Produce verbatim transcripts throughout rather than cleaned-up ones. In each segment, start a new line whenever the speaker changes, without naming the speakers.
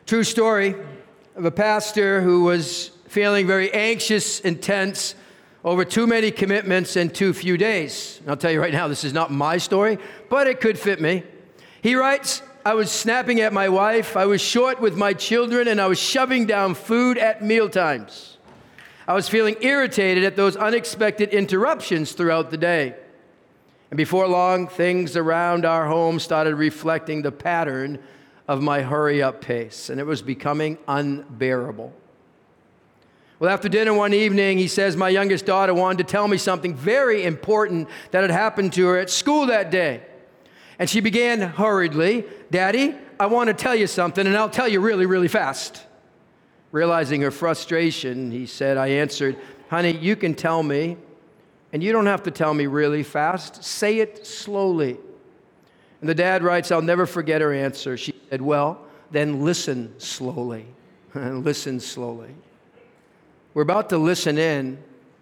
True story of a pastor who was feeling very anxious and tense over too many commitments in too few days. And I'll tell you right now, this is not my story, but it could fit me. He writes, I was snapping at my wife, I was short with my children, and I was shoving down food at mealtimes. I was feeling irritated at those unexpected interruptions throughout the day. And before long, things around our home started reflecting the pattern of my hurry-up pace, and it was becoming unbearable. Well, after dinner one evening, he says my youngest daughter wanted to tell me something very important that had happened to her at school that day. And she began hurriedly, Daddy, I want to tell you something, and I'll tell you really, really fast. Realizing her frustration, he said, I answered, honey, you can tell me, and you don't have to tell me really fast. Say it slowly. And the dad writes, I'll never forget her answer. She said, well, then listen slowly. Listen slowly. We're about to listen in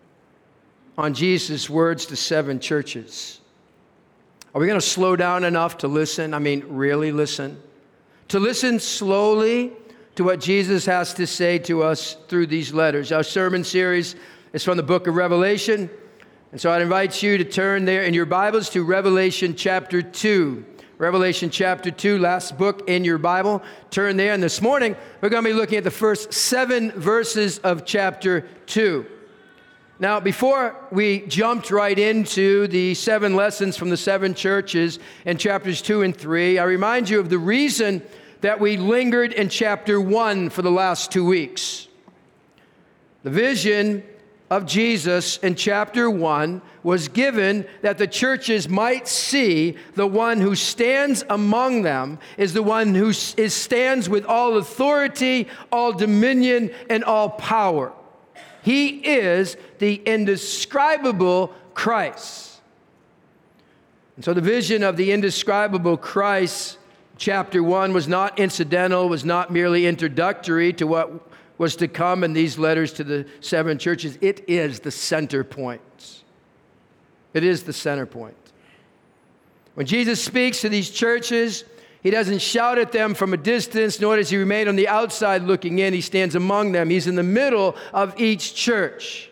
on Jesus' words to seven churches. Are we going to slow down enough to listen? I mean, really listen? To listen slowly to what Jesus has to say to us through these letters. Our sermon series is from the book of Revelation. And so I'd invite you to turn there in your Bibles to Revelation chapter two. Revelation chapter two, last book in your Bible. Turn there. And this morning, we're going to be looking at the first seven verses of chapter two. Now, before we jumped right into the seven lessons from the seven churches in chapters two and three, I remind you of the reason that we lingered in chapter one for the last two weeks. The vision of Jesus in chapter one was given that the churches might see the one who stands among them is the one who is, stands with all authority, all dominion, and all power. He is the indescribable Christ. And so the vision of the indescribable Christ, chapter one, was not incidental, was not merely introductory to what was to come in these letters to the seven churches. It is the center point. It is the center point. When Jesus speaks to these churches, he doesn't shout at them from a distance, nor does he remain on the outside looking in. He stands among them. He's in the middle of each church.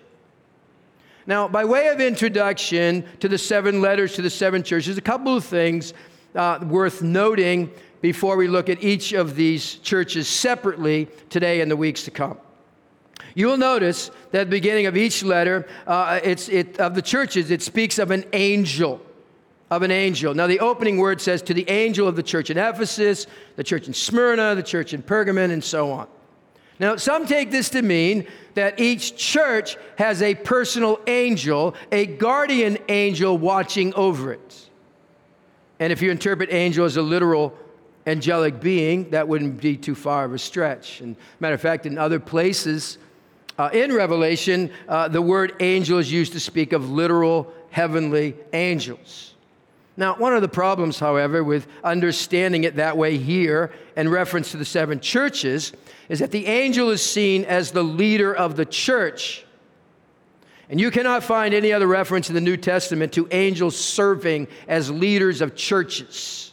Now, by way of introduction to the seven letters to the seven churches, a couple of things uh, worth noting before we look at each of these churches separately today and the weeks to come. You will notice that at the beginning of each letter, uh, it's, it, of the churches, it speaks of an angel, of an angel. Now, the opening word says, to the angel of the church in Ephesus, the church in Smyrna, the church in Pergamon, and so on. Now, some take this to mean that each church has a personal angel, a guardian angel watching over it. And if you interpret angel as a literal angelic being, that wouldn't be too far of a stretch. And matter of fact, in other places uh, in Revelation, uh, the word angel is used to speak of literal heavenly angels. Now, one of the problems, however, with understanding it that way here in reference to the seven churches is that the angel is seen as the leader of the church. And you cannot find any other reference in the New Testament to angels serving as leaders of churches.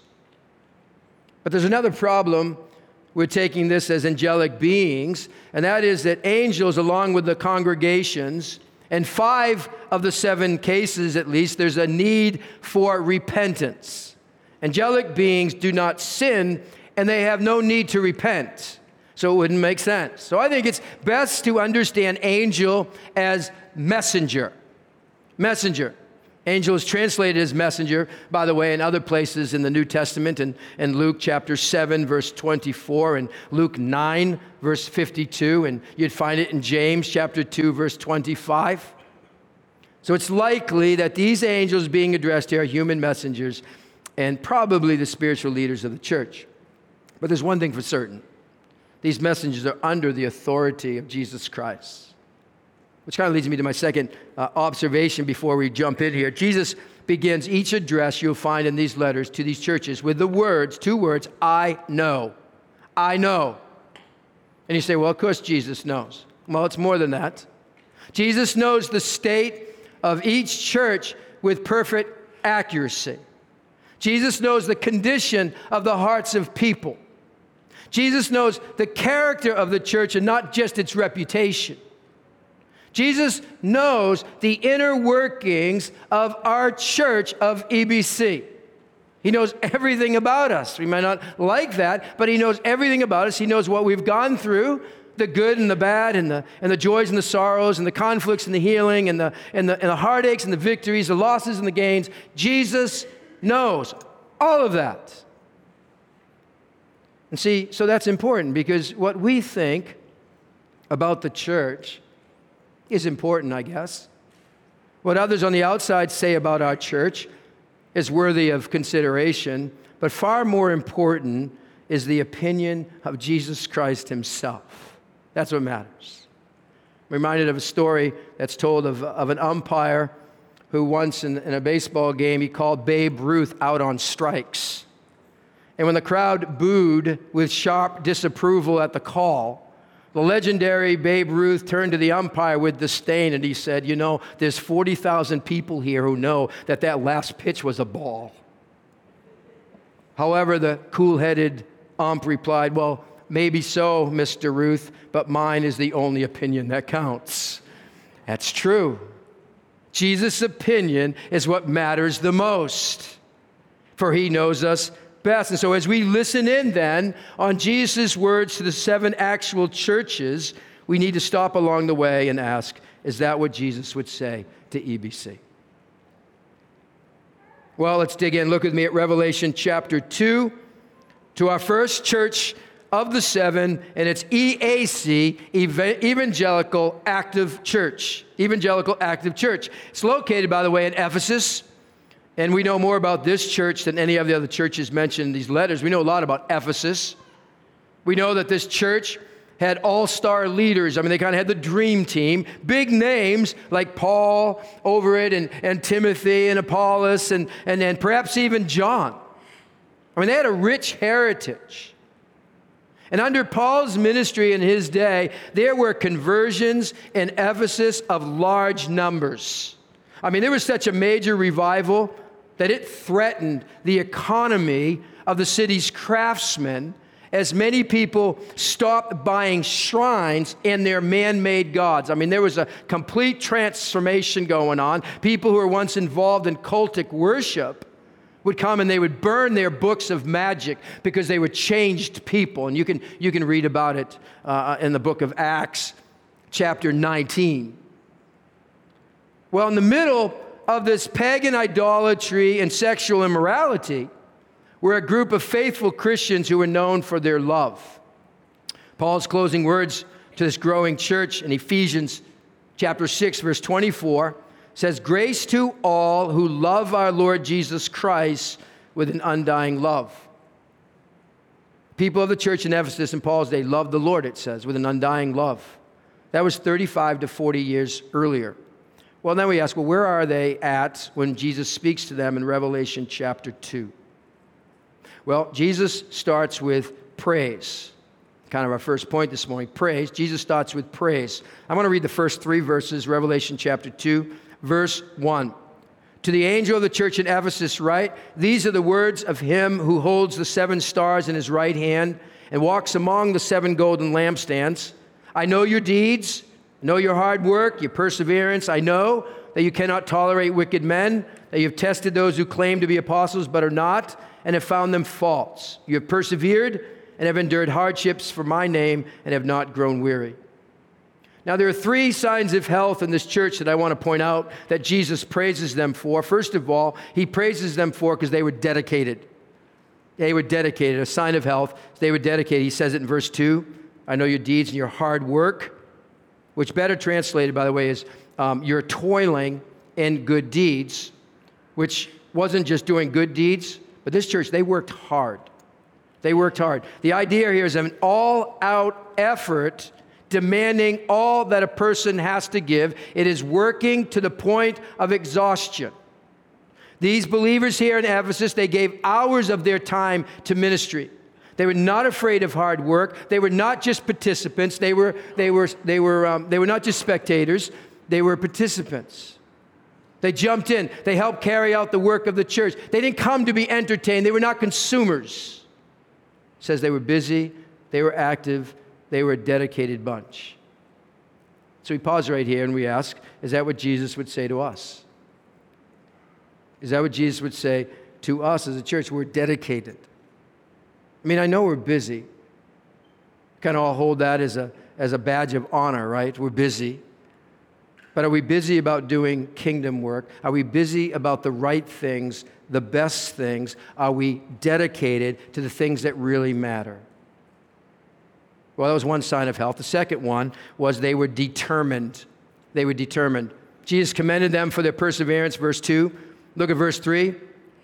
But there's another problem with taking this as angelic beings, and that is that angels, along with the congregations, in five of the seven cases at least, there's a need for repentance. Angelic beings do not sin, and they have no need to repent. So it wouldn't make sense. So I think it's best to understand angel as messenger. Messenger. Angel is translated as messenger, by the way, in other places in the New Testament, and in, in Luke chapter seven, verse twenty-four, and Luke nine, verse fifty-two, and you'd find it in James chapter two, verse twenty-five. So it's likely that these angels being addressed here are human messengers and probably the spiritual leaders of the church. But there's one thing for certain. These messengers are under the authority of Jesus Christ. Which kind of leads me to my second uh, observation before we jump in here. Jesus begins each address you'll find in these letters to these churches with the words, two words, I know. I know. And you say, well, of course Jesus knows. Well, it's more than that. Jesus knows the state of each church with perfect accuracy. Jesus knows the condition of the hearts of people. Jesus knows the character of the church and not just its reputation. Jesus knows the inner workings of our church of E B C. He knows everything about us. We might not like that, but he knows everything about us. He knows what we've gone through, the good and the bad, and the, and the joys and the sorrows, and the conflicts and the healing, and the, and, the, and the heartaches and the victories, the losses and the gains. Jesus knows all of that. And see, so that's important, because what we think about the church is important, I guess. What others on the outside say about our church is worthy of consideration, but far more important is the opinion of Jesus Christ himself. That's what matters. I'm reminded of a story that's told of, of an umpire who once in, in a baseball game, he called Babe Ruth out on strikes. And when the crowd booed with sharp disapproval at the call, the legendary Babe Ruth turned to the umpire with disdain and he said, you know, there's forty thousand people here who know that that last pitch was a ball. However, the cool-headed ump replied, well, maybe so, Mister Ruth, but mine is the only opinion that counts. That's true. Jesus' opinion is what matters the most, for he knows us best. And so as we listen in then on Jesus' words to the seven actual churches, we need to stop along the way and ask, is that what Jesus would say to E B C? Well, let's dig in. Look with me at Revelation chapter two, to our first church of the seven, and it's E A C, Evangelical Active Church. Evangelical Active Church. It's located, by the way, in Ephesus. And we know more about this church than any of the other churches mentioned in these letters. We know a lot about Ephesus. We know that this church had all-star leaders. I mean, they kind of had the dream team. Big names like Paul over it, and, and Timothy and Apollos, and, and, and perhaps even John. I mean, they had a rich heritage. And under Paul's ministry in his day, there were conversions in Ephesus of large numbers. I mean, there was such a major revival that it threatened the economy of the city's craftsmen, as many people stopped buying shrines and their man-made gods. I mean, there was a complete transformation going on. People who were once involved in cultic worship would come and they would burn their books of magic because they were changed people. And you can, you can read about it uh, in the book of Acts, chapter nineteen. Well, in the middle of this pagan idolatry and sexual immorality were a group of faithful Christians who were known for their love. Paul's closing words to this growing church in Ephesians chapter six, verse twenty-four says, "Grace to all who love our Lord Jesus Christ with an undying love." People of the church in Ephesus in Paul's day loved the Lord, it says, with an undying love. That was thirty-five to forty years earlier. Well, then we ask, well, where are they at when Jesus speaks to them in Revelation chapter two? Well, Jesus starts with praise. Kind of our first point this morning, praise. Jesus starts with praise. I want to read the first three verses, Revelation chapter two, verse one. To the angel of the church in Ephesus write, these are the words of him who holds the seven stars in his right hand and walks among the seven golden lampstands. I know your deeds. I know your hard work, your perseverance. I know that you cannot tolerate wicked men, that you've tested those who claim to be apostles but are not, and have found them false. You have persevered and have endured hardships for my name and have not grown weary. Now, there are three signs of health in this church that I want to point out that Jesus praises them for. First of all, he praises them for because they were dedicated. They were dedicated, a sign of health. They were dedicated. He says it in verse two, I know your deeds and your hard work, which better translated, by the way, is um, you're toiling in good deeds, which wasn't just doing good deeds, but this church, they worked hard. They worked hard. The idea here is an all-out effort demanding all that a person has to give. It is working to the point of exhaustion. These believers here in Ephesus, they gave hours of their time to ministry. They were not afraid of hard work. They were not just participants. They were, they were, they were, um, they were not just spectators. They were participants. They jumped in. They helped carry out the work of the church. They didn't come to be entertained. They were not consumers. It says they were busy. They were active. They were a dedicated bunch. So we pause right here and we ask, is that what Jesus would say to us? Is that what Jesus would say to us as a church? We're dedicated. I mean, I know we're busy. Kind of all hold that as a, as a badge of honor, right? We're busy. But are we busy about doing kingdom work? Are we busy about the right things, the best things? Are we dedicated to the things that really matter? Well, that was one sign of health. The second one was they were determined. They were determined. Jesus commended them for their perseverance, verse two. Look at verse three.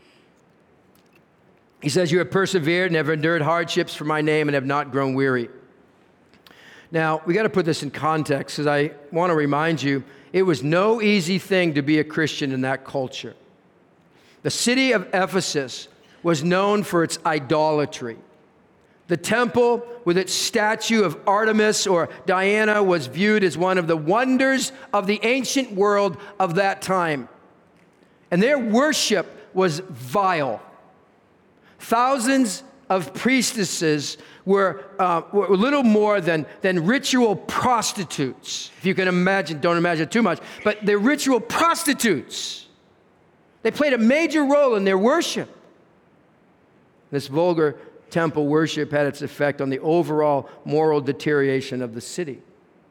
He says, you have persevered and have endured hardships for my name and have not grown weary. Now, we got to put this in context because I want to remind you, it was no easy thing to be a Christian in that culture. The city of Ephesus was known for its idolatry. The temple with its statue of Artemis or Diana was viewed as one of the wonders of the ancient world of that time. And their worship was vile. Thousands of priestesses were, uh, were little more than, than ritual prostitutes. If you can imagine, don't imagine too much, but they're ritual prostitutes. They played a major role in their worship. This vulgar temple worship had its effect on the overall moral deterioration of the city.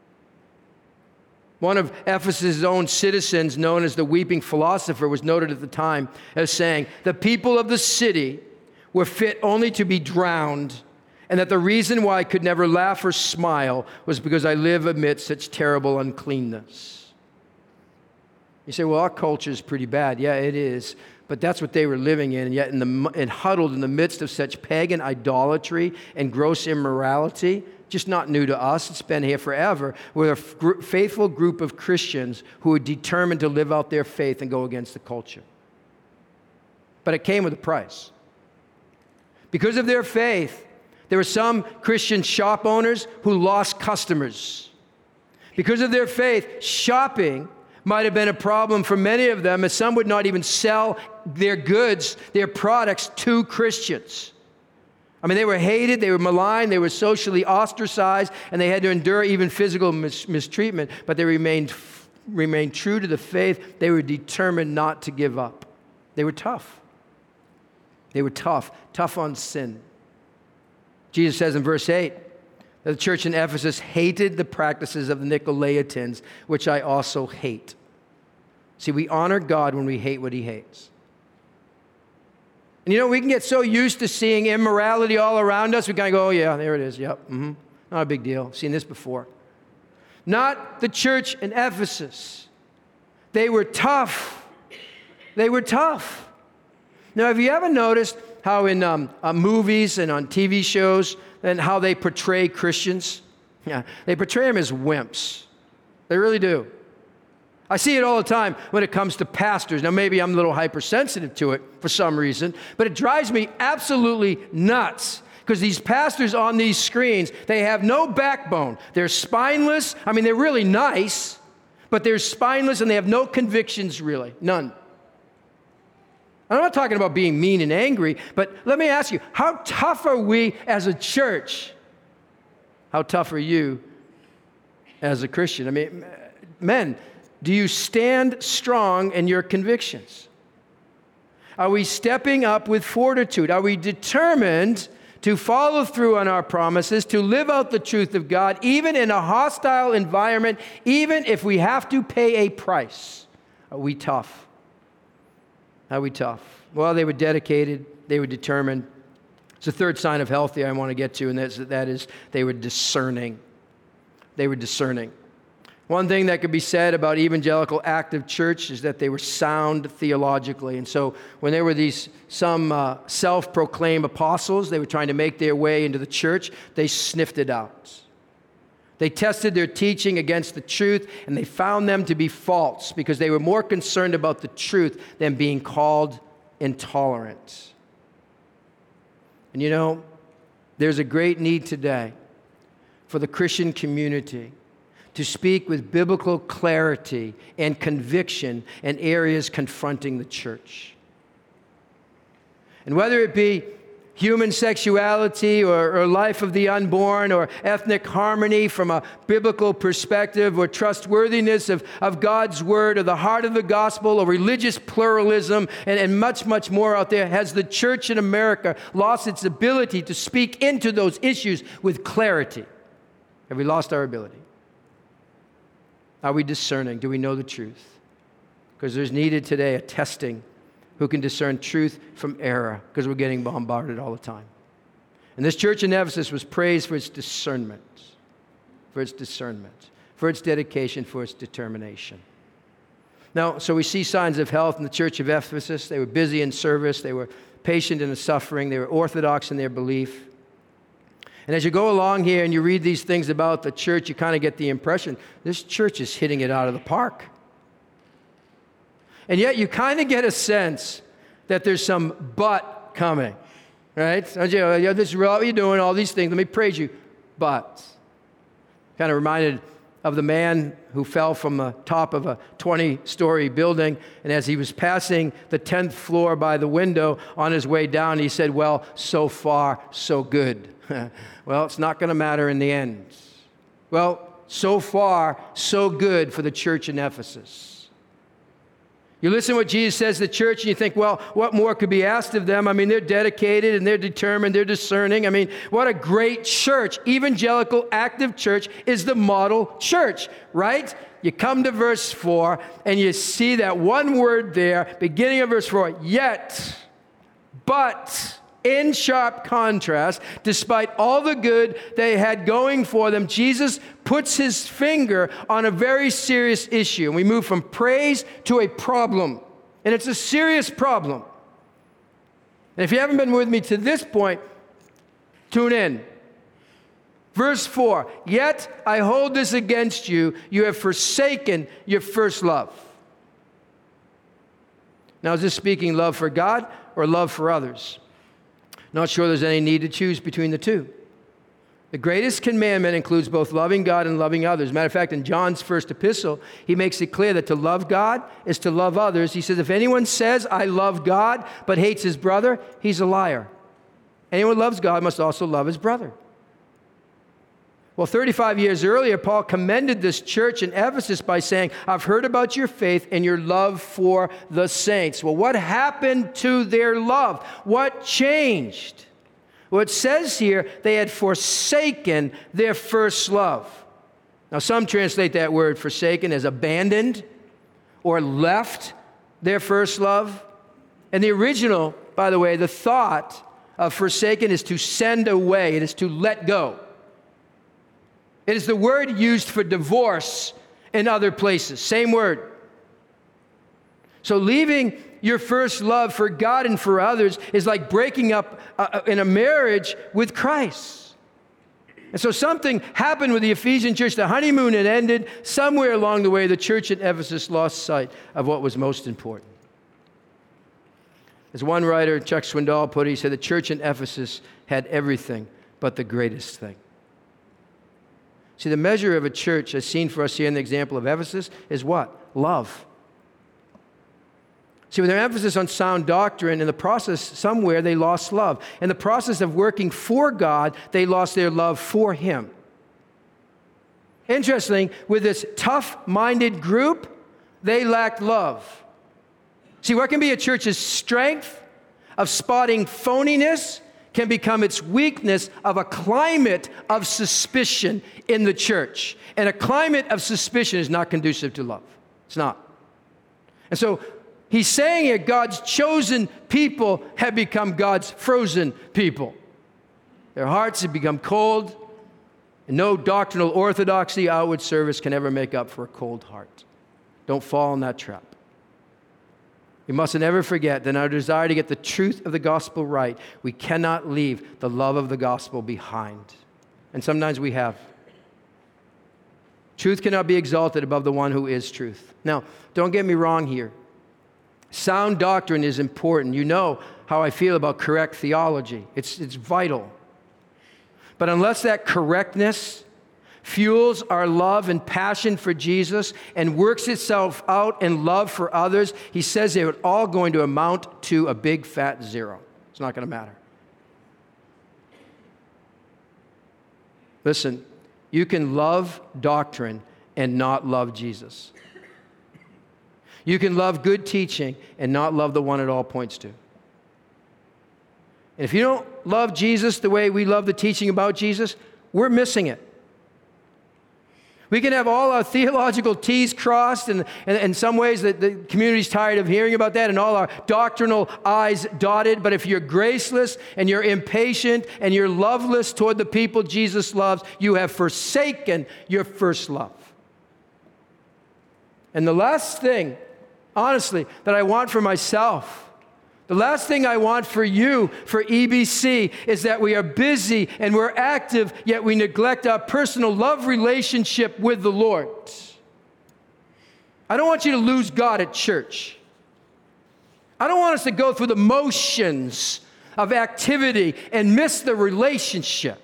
One of Ephesus' own citizens, known as the Weeping Philosopher, was noted at the time as saying, the people of the city were fit only to be drowned, and that the reason why I could never laugh or smile was because I live amidst such terrible uncleanness. You say, well, our culture is pretty bad. Yeah, it is. But that's what they were living in, and yet in the, and huddled in the midst of such pagan idolatry and gross immorality, just not new to us, it's been here forever, with a f- faithful group of Christians who were determined to live out their faith and go against the culture. But it came with a price. Because of their faith, there were some Christian shop owners who lost customers. Because of their faith, shopping might have been a problem for many of them, as some would not even sell their goods, their products, to Christians. I mean, they were hated, they were maligned, they were socially ostracized, and they had to endure even physical mis- mistreatment, but they remained, remained true to the faith. They were determined not to give up. They were tough. They were tough, tough on sin. Jesus says in verse eight, that the church in Ephesus hated the practices of the Nicolaitans, which I also hate. See, we honor God when we hate what he hates. And you know, we can get so used to seeing immorality all around us, we kind of go, oh yeah, there it is, yep, mm-hmm. Not a big deal, I've seen this before. Not the church in Ephesus. They were tough. They were tough. Now, have you ever noticed how in um, uh, movies and on T V shows, and how they portray Christians? Yeah, they portray them as wimps. They really do. I see it all the time when it comes to pastors. Now, maybe I'm a little hypersensitive to it for some reason, but it drives me absolutely nuts because these pastors on these screens, they have no backbone. They're spineless. I mean, they're really nice, but they're spineless and they have no convictions, really. None. I'm not talking about being mean and angry, but let me ask you, how tough are we as a church? How tough are you as a Christian? I mean, men, do you stand strong in your convictions? Are we stepping up with fortitude? Are we determined to follow through on our promises, to live out the truth of God, even in a hostile environment, even if we have to pay a price? Are we tough? Are we tough? Well, they were dedicated. They were determined. It's a third sign of health I want to get to, and that's, that is they were discerning. They were discerning. One thing that could be said about evangelical active church is that they were sound theologically. And so when there were these some uh, self-proclaimed apostles, they were trying to make their way into the church, they sniffed it out. They tested their teaching against the truth, and they found them to be false because they were more concerned about the truth than being called intolerant. And you know, there's a great need today for the Christian community to speak with biblical clarity and conviction in areas confronting the church. And whether it be human sexuality or, or life of the unborn or ethnic harmony from a biblical perspective or trustworthiness of, of God's word or the heart of the gospel or religious pluralism and, and much, much more out there, has the church in America lost its ability to speak into those issues with clarity? Have we lost our ability? Are we discerning? Do we know the truth? Because there's needed today a testing who can discern truth from error, because we're getting bombarded all the time. And this church in Ephesus was praised for its discernment, for its discernment, for its dedication, for its determination. Now, so we see signs of health in the church of Ephesus. They were busy in service. They were patient in the suffering. They were orthodox in their belief. And as you go along here and you read these things about the church, you kind of get the impression this church is hitting it out of the park. And yet you kind of get a sense that there's some but coming, right? Don't you, you know, this is what you're doing, all these things. Let me praise you. But. Kind of reminded of the man who fell from the top of a twenty-story building, and as he was passing the tenth floor by the window on his way down, he said, well, so far, so good. Well, it's not going to matter in the end. Well, so far, so good for the church in Ephesus. You listen to what Jesus says to the church, and you think, well, what more could be asked of them? I mean, they're dedicated, and they're determined, they're discerning. I mean, what a great church. Evangelical, active church is the model church, right? You come to verse four, and you see that one word there, beginning of verse four, yet, but, in sharp contrast, despite all the good they had going for them, Jesus puts his finger on a very serious issue. And we move from praise to a problem. And it's a serious problem. And if you haven't been with me to this point, tune in. Verse four, yet I hold this against you, you have forsaken your first love. Now, is this speaking love for God or love for others? Not sure there's any need to choose between the two. The greatest commandment includes both loving God and loving others. Matter of fact, in John's first epistle, he makes it clear that to love God is to love others. He says, if anyone says, I love God, but hates his brother, he's a liar. Anyone who loves God must also love his brother. Well, thirty-five years earlier, Paul commended this church in Ephesus by saying, I've heard about your faith and your love for the saints. Well, what happened to their love? What changed? Well, it says here they had forsaken their first love. Now, some translate that word forsaken as abandoned or left their first love. And the original, by the way, the thought of forsaken is to send away. It is to let go. It is the word used for divorce in other places. Same word. So leaving your first love for God and for others is like breaking up uh, in a marriage with Christ. And so something happened with the Ephesian church. The honeymoon had ended. Somewhere along the way, the church at Ephesus lost sight of what was most important. As one writer, Chuck Swindoll, put it, he said, the church in Ephesus had everything but the greatest thing. See, the measure of a church, as seen for us here in the example of Ephesus, is what? Love. See, with their emphasis on sound doctrine, in the process, somewhere they lost love. In the process of working for God, they lost their love for Him. Interesting, with this tough-minded group, they lacked love. See, what can be a church's strength of spotting phoniness can become its weakness of a climate of suspicion in the church. And a climate of suspicion is not conducive to love. It's not. And so he's saying here, God's chosen people have become God's frozen people. Their hearts have become cold, and no doctrinal orthodoxy, outward service can ever make up for a cold heart. Don't fall in that trap. We mustn't ever forget that in our desire to get the truth of the gospel right, we cannot leave the love of the gospel behind. And sometimes we have. Truth cannot be exalted above the one who is truth. Now, don't get me wrong here. Sound doctrine is important. You know how I feel about correct theology. It's, it's vital. But unless that correctness fuels our love and passion for Jesus and works itself out in love for others, he says they're all going to amount to a big fat zero. It's not going to matter. Listen, you can love doctrine and not love Jesus. You can love good teaching and not love the one it all points to. And if you don't love Jesus the way we love the teaching about Jesus, we're missing it. We can have all our theological T's crossed, and in some ways the, the community's tired of hearing about that, and all our doctrinal I's dotted. But if you're graceless and you're impatient and you're loveless toward the people Jesus loves, you have forsaken your first love. And the last thing, honestly, that I want for myself, the last thing I want for you, for E B C, is that we are busy and we're active, yet we neglect our personal love relationship with the Lord. I don't want you to lose God at church. I don't want us to go through the motions of activity and miss the relationship.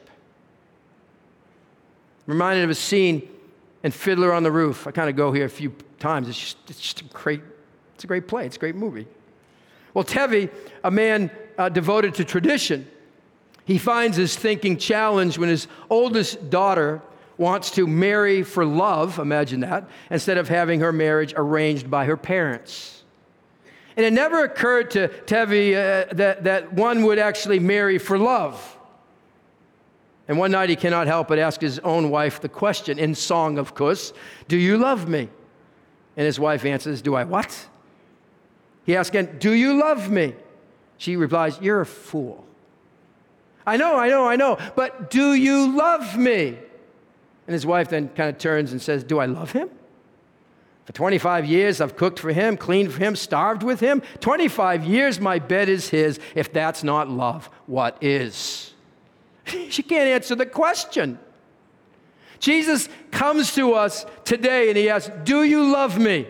I'm reminded of a scene in Fiddler on the Roof. I kind of go here a few times. It's just, it's just a great, it's a great play. It's a great movie. Well, Tevi, a man uh, devoted to tradition, he finds his thinking challenged when his oldest daughter wants to marry for love, imagine that, instead of having her marriage arranged by her parents. And it never occurred to Tevi uh, that, that one would actually marry for love. And one night he cannot help but ask his own wife the question, in song, of course, "Do you love me?" And his wife answers, "Do I what?" He asks again, "Do you love me?" She replies, "You're a fool." "I know, I know, I know, but do you love me?" And his wife then kind of turns and says, "Do I love him? For twenty-five years I've cooked for him, cleaned for him, starved with him. twenty-five years my bed is his. If that's not love, what is?" She can't answer the question. Jesus comes to us today and he asks, "Do you love me?"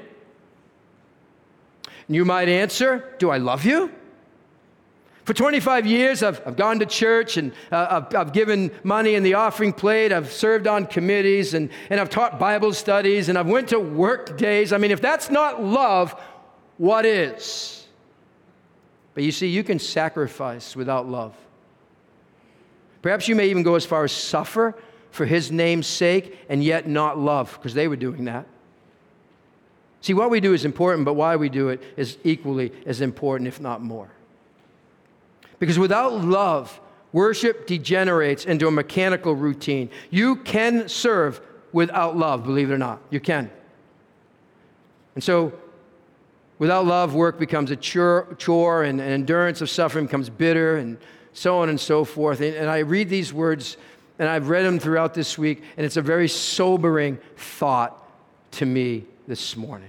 And you might answer, "Do I love you?" For twenty-five years, I've, I've gone to church, and uh, I've, I've given money in the offering plate. I've served on committees, and, and I've taught Bible studies, and I've went to work days. I mean, if that's not love, what is? But you see, you can sacrifice without love. Perhaps you may even go as far as suffer for his name's sake and yet not love, because they were doing that. See, what we do is important, but why we do it is equally as important, if not more. Because without love, worship degenerates into a mechanical routine. You can serve without love, believe it or not. You can. And so, without love, work becomes a chore, chore and, and endurance of suffering becomes bitter, and so on and so forth. And, and I read these words, and I've read them throughout this week, and it's a very sobering thought to me this morning.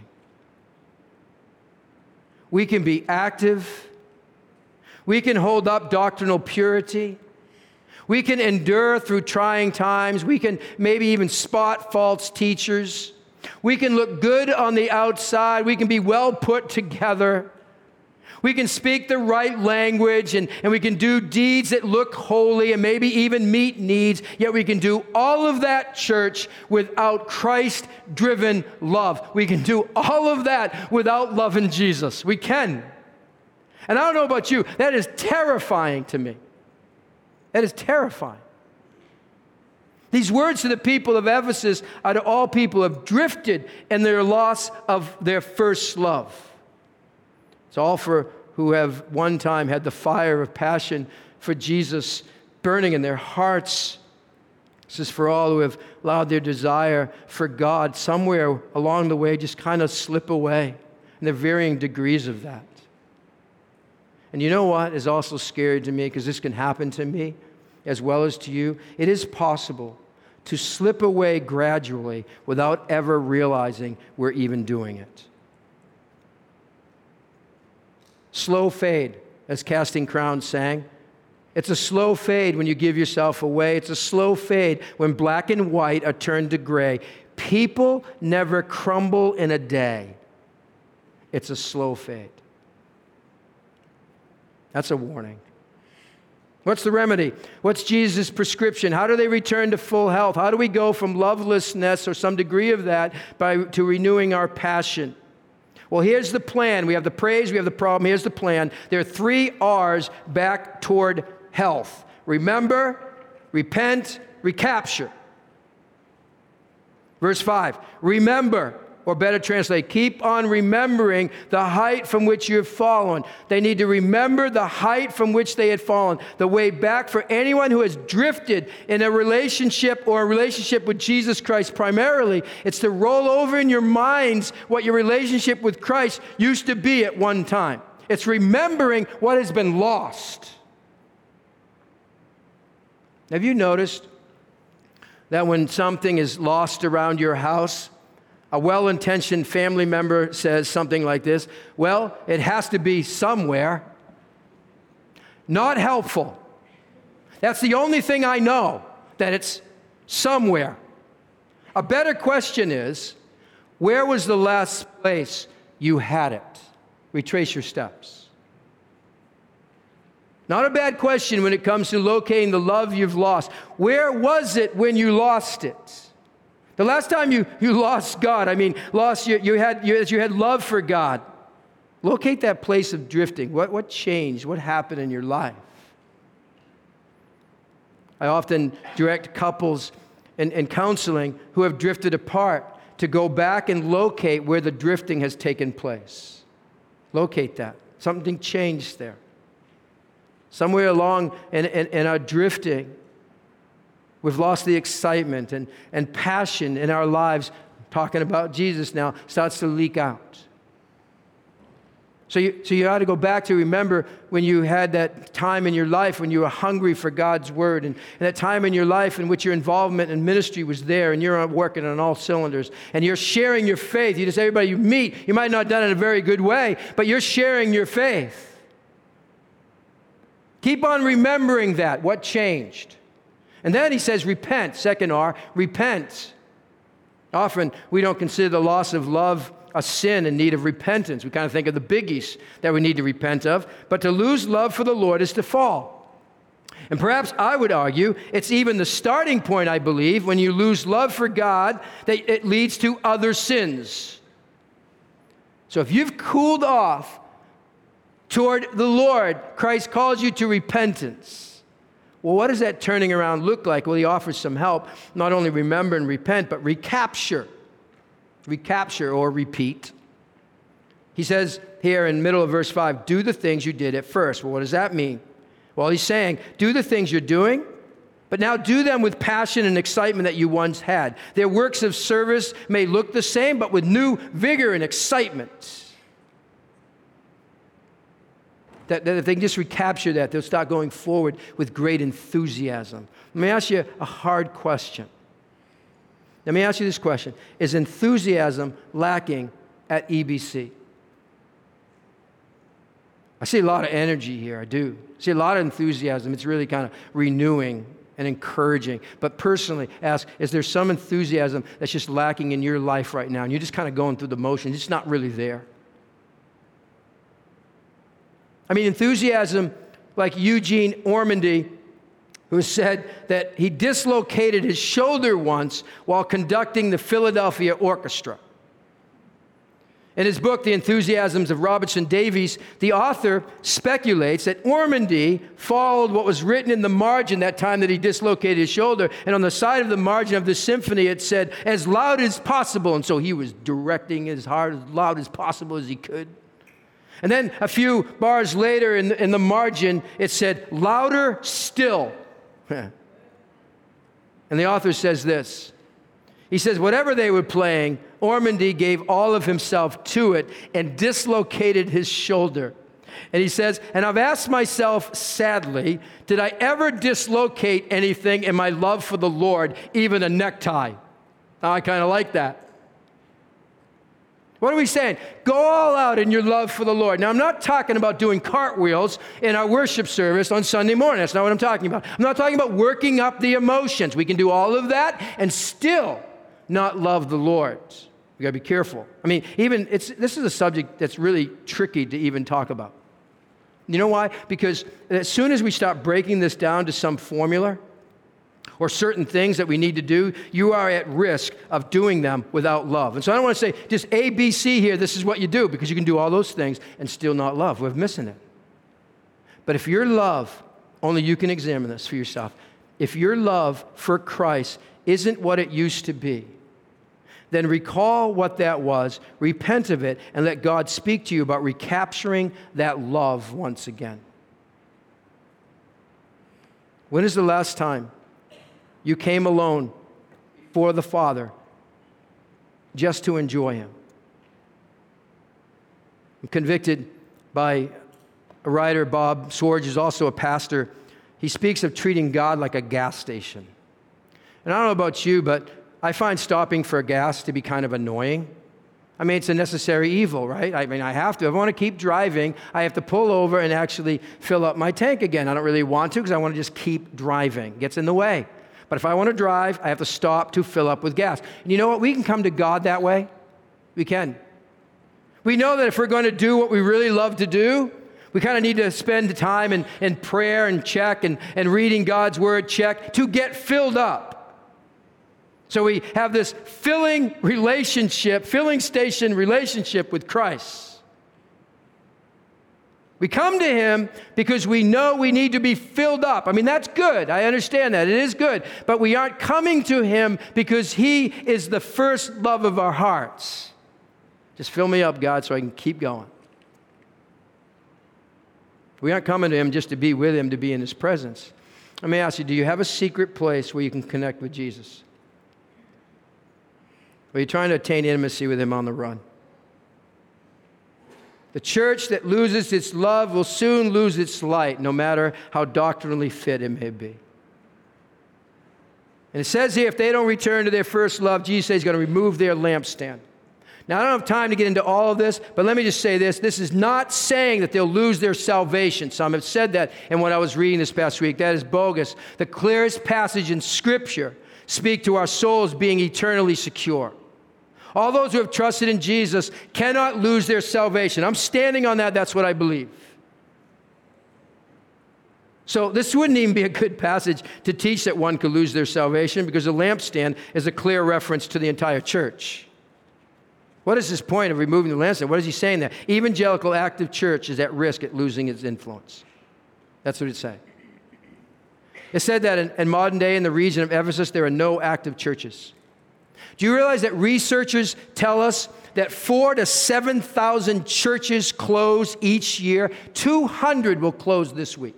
We can be active. We can hold up doctrinal purity. We can endure through trying times. We can maybe even spot false teachers. We can look good on the outside. We can be well put together. We can speak the right language, and, and we can do deeds that look holy and maybe even meet needs, yet we can do all of that, church, without Christ-driven love. We can do all of that without loving Jesus. We can. And I don't know about you, that is terrifying to me. That is terrifying. These words to the people of Ephesus are to all people who have drifted in their loss of their first love. It's all for who have one time had the fire of passion for Jesus burning in their hearts. This is for all who have allowed their desire for God somewhere along the way just kind of slip away. And there are varying degrees of that. And you know what is also scary to me, because this can happen to me as well as to you? It is possible to slip away gradually without ever realizing we're even doing it. Slow fade, as Casting Crowns sang. It's a slow fade when you give yourself away. It's a slow fade when black and white are turned to gray. People never crumble in a day. It's a slow fade. That's a warning. What's the remedy? What's Jesus' prescription? How do they return to full health? How do we go from lovelessness or some degree of that by, to renewing our passion? Well, here's the plan. We have the praise, we have the problem. Here's the plan. There are three R's back toward health. Remember, repent, recapture. Verse five, remember, or better translate, keep on remembering the height from which you have fallen. They need to remember the height from which they had fallen. The way back for anyone who has drifted in a relationship or a relationship with Jesus Christ primarily, it's to roll over in your minds what your relationship with Christ used to be at one time. It's remembering what has been lost. Have you noticed that when something is lost around your house, a well-intentioned family member says something like this, well, it has to be somewhere. Not helpful. That's the only thing I know, that it's somewhere. A better question is, where was the last place you had it? Retrace your steps. Not a bad question when it comes to locating the love you've lost. Where was it when you lost it? The last time you, you lost God, I mean, lost you, you had you, you had love for God. Locate that place of drifting. What, what changed? What happened in your life? I often direct couples in, in counseling who have drifted apart to go back and locate where the drifting has taken place. Locate that. Something changed there. Somewhere along in, in, in our drifting, we've lost the excitement and, and passion in our lives, talking about Jesus now, starts to leak out. So you, so you ought to go back to remember when you had that time in your life when you were hungry for God's Word, and, and that time in your life in which your involvement in ministry was there, and you're working on all cylinders, and you're sharing your faith. You just, everybody you meet, you might not have done it in a very good way, but you're sharing your faith. Keep on remembering that, what changed. And then he says, repent, second R, repent. Often we don't consider the loss of love a sin in need of repentance. We kind of think of the biggies that we need to repent of. But to lose love for the Lord is to fall. And perhaps I would argue it's even the starting point, I believe, when you lose love for God, that it leads to other sins. So if you've cooled off toward the Lord, Christ calls you to repentance. Well, what does that turning around look like? Well, he offers some help. Not only remember and repent, but recapture. Recapture or repeat. He says here in the middle of verse five, do the things you did at first. Well, what does that mean? Well, he's saying, do the things you're doing, but now do them with passion and excitement that you once had. Their works of service may look the same, but with new vigor and excitement. That, that if they can just recapture that, they'll start going forward with great enthusiasm. Let me ask you a hard question. Let me ask you this question. Is enthusiasm lacking at E B C? I see a lot of energy here, I do. I see a lot of enthusiasm. It's really kind of renewing and encouraging. But personally, ask, is there some enthusiasm that's just lacking in your life right now? And you're just kind of going through the motions. It's not really there. I mean, enthusiasm like Eugene Ormandy, who said that he dislocated his shoulder once while conducting the Philadelphia Orchestra. In his book, The Enthusiasms of Robertson Davies, the author speculates that Ormandy followed what was written in the margin that time that he dislocated his shoulder, and on the side of the margin of the symphony it said, as loud as possible, and so he was directing as hard, as loud as possible as he could. And then a few bars later in the, in the margin, it said, louder still. And the author says this. He says, whatever they were playing, Ormandy gave all of himself to it and dislocated his shoulder. And he says, and I've asked myself sadly, did I ever dislocate anything in my love for the Lord, even a necktie? Now, I kind of like that. What are we saying? Go all out in your love for the Lord. Now, I'm not talking about doing cartwheels in our worship service on Sunday morning. That's not what I'm talking about. I'm not talking about working up the emotions. We can do all of that and still not love the Lord. We got to be careful. I mean, even it's this is a subject that's really tricky to even talk about. You know why? Because as soon as we start breaking this down to some formula or certain things that we need to do, you are at risk of doing them without love. And so I don't want to say just A, B, C here, this is what you do, because you can do all those things and still not love. We're missing it. But if your love, only you can examine this for yourself. if your love for Christ isn't what it used to be, then recall what that was, repent of it, and let God speak to you about recapturing that love once again. When is the last time you came alone before the Father just to enjoy Him? I'm convicted by a writer, Bob Swords, who's also a pastor. He speaks of treating God like a gas station. And I don't know about you, but I find stopping for gas to be kind of annoying. I mean, it's a necessary evil, right? I mean, I have to. If I want to keep driving, I have to pull over and actually fill up my tank again. I don't really want to because I want to just keep driving. It gets in the way. But if I want to drive, I have to stop to fill up with gas. And you know what? We can come to God that way. We can. We know that if we're going to do what we really love to do, we kind of need to spend time in, in prayer and check and, and reading God's Word, check, to get filled up. So we have this filling relationship, filling station relationship with Christ. We come to Him because we know we need to be filled up. I mean, that's good. I understand that. It is good. But we aren't coming to Him because He is the first love of our hearts. Just fill me up, God, so I can keep going. We aren't coming to Him just to be with Him, to be in His presence. Let me ask you, do you have a secret place where you can connect with Jesus? Or are you trying to attain intimacy with Him on the run? The church that loses its love will soon lose its light, no matter how doctrinally fit it may be. And it says here, if they don't return to their first love, Jesus says He's going to remove their lampstand. Now, I don't have time to get into all of this, but let me just say this. This is not saying that they'll lose their salvation. Some have said that in what I was reading this past week. That is bogus. The clearest passage in Scripture speak to our souls being eternally secure. All those who have trusted in Jesus cannot lose their salvation. I'm standing on that. That's what I believe. So this wouldn't even be a good passage to teach that one could lose their salvation, because the lampstand is a clear reference to the entire church. What is his point of removing the lampstand? What is he saying there? Evangelical active church is at risk at losing its influence. That's what it's saying. It said that in, in modern day in the region of Ephesus, there are no active churches. Do you realize that researchers tell us that four to seven thousand churches close each year? two hundred will close this week.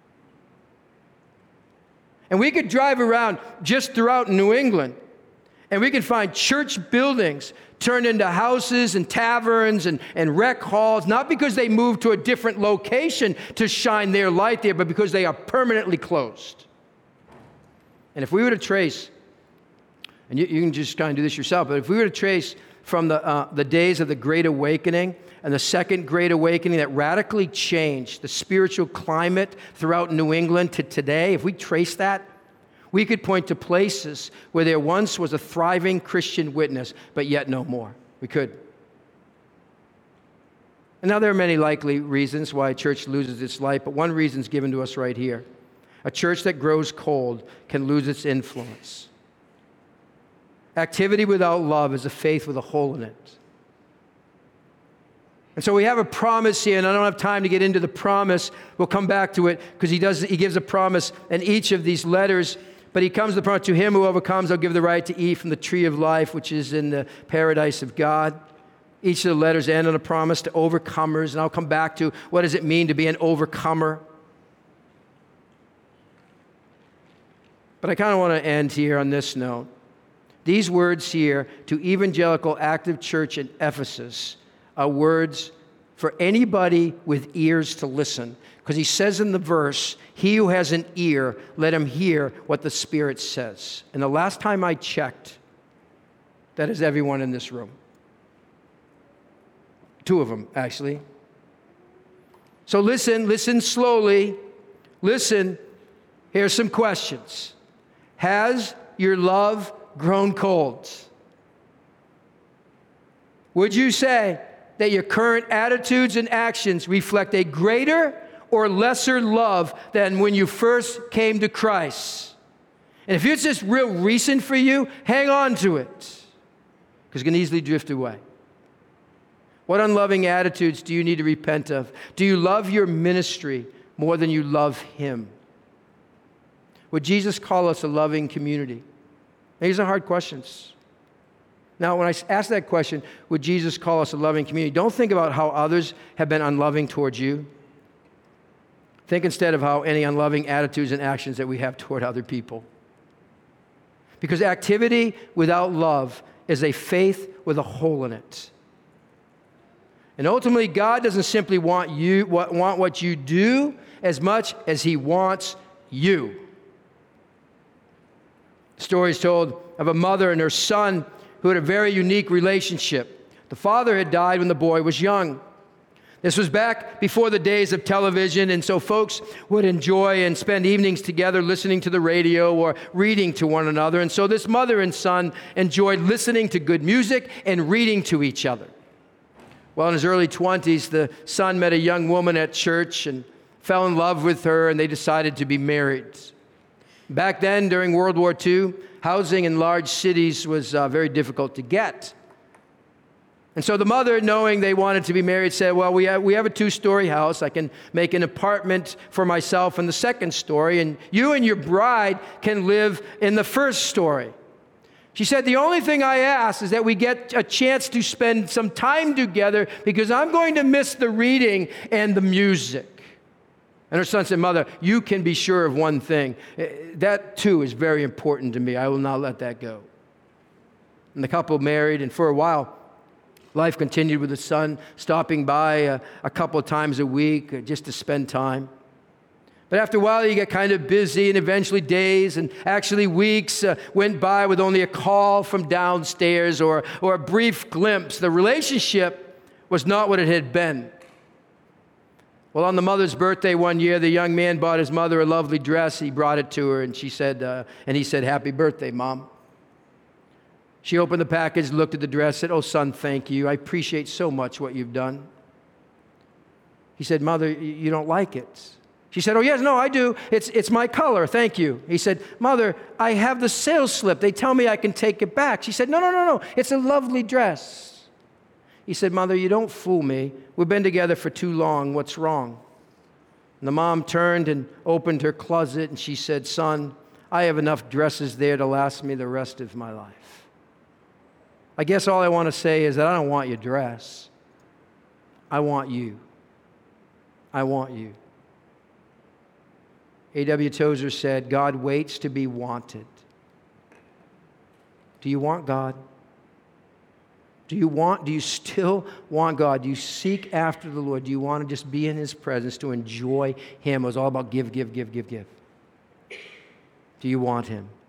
And we could drive around just throughout New England, and we could find church buildings turned into houses and taverns and, and rec halls, not because they moved to a different location to shine their light there, but because they are permanently closed. And if we were to trace, and you, you can just kind of do this yourself, but if we were to trace from the, uh, the days of the Great Awakening and the Second Great Awakening that radically changed the spiritual climate throughout New England to today, if we trace that, we could point to places where there once was a thriving Christian witness, but yet no more. We could. And now there are many likely reasons why a church loses its light, but one reason is given to us right here. A church that grows cold can lose its influence. Activity without love is a faith with a hole in it. And so we have a promise here, and I don't have time to get into the promise. We'll come back to it, because he does. He gives a promise in each of these letters. But he comes to the promise, to him who overcomes, I'll give the right to eat from the tree of life, which is in the paradise of God. Each of the letters end on a promise to overcomers, and I'll come back to what does it mean to be an overcomer. But I kind of want to end here on this note. These words here to Evangelical Active Church in Ephesus are words for anybody with ears to listen. Because he says in the verse, he who has an ear, let him hear what the Spirit says. And the last time I checked, that is everyone in this room. Two of them, actually. So listen, listen slowly. Listen. Here's some questions. Has your love grown cold? Would you say that your current attitudes and actions reflect a greater or lesser love than when you first came to Christ? And if it's just real recent for you, hang on to it, because it can easily drift away. What unloving attitudes do you need to repent of? Do you love your ministry more than you love Him? Would Jesus call us a loving community? These are hard questions. Now, when I ask that question, would Jesus call us a loving community? Don't think about how others have been unloving towards you. Think instead of how any unloving attitudes and actions that we have toward other people. Because activity without love is a faith with a hole in it. And ultimately, God doesn't simply want you want what you do as much as He wants you. The story is told of a mother and her son who had a very unique relationship. The father had died when the boy was young. This was back before the days of television, and so folks would enjoy and spend evenings together listening to the radio or reading to one another. And so this mother and son enjoyed listening to good music and reading to each other. Well, in his early twenties, the son met a young woman at church and fell in love with her, and they decided to be married. Back then, during World War Two, housing in large cities was uh, very difficult to get. And so the mother, knowing they wanted to be married, said, well, we have, we have a two-story house. I can make an apartment for myself in the second story, and you and your bride can live in the first story. She said, the only thing I ask is that we get a chance to spend some time together because I'm going to miss the reading and the music. And her son said, Mother, you can be sure of one thing. That, too, is very important to me. I will not let that go. And the couple married, and for a while, life continued with the son stopping by a, a couple of times a week uh, just to spend time. But after a while, you get kind of busy, and eventually days and actually weeks uh, went by with only a call from downstairs or, or a brief glimpse. The relationship was not what it had been. Well, on the mother's birthday one year, the young man bought his mother a lovely dress. He brought it to her, and she said, uh, and he said, "Happy birthday, Mom." She opened the package, looked at the dress, said, "Oh, son, thank you. I appreciate so much what you've done." He said, "Mother, you don't like it." She said, "Oh, yes, no, I do. It's, it's my color. Thank you." He said, "Mother, I have the sales slip. They tell me I can take it back." She said, "No, no, no, no. It's a lovely dress." He said, "Mother, you don't fool me. We've been together for too long. What's wrong?" And the mom turned and opened her closet, and she said, "Son, I have enough dresses there to last me the rest of my life. I guess all I want to say is that I don't want your dress. I want you. I want you." A W Tozer said, God waits to be wanted. Do you want God? Do you want, do you still want God? Do you seek after the Lord? Do you want to just be in His presence, to enjoy Him? It was all about give, give, give, give, give. Do you want Him?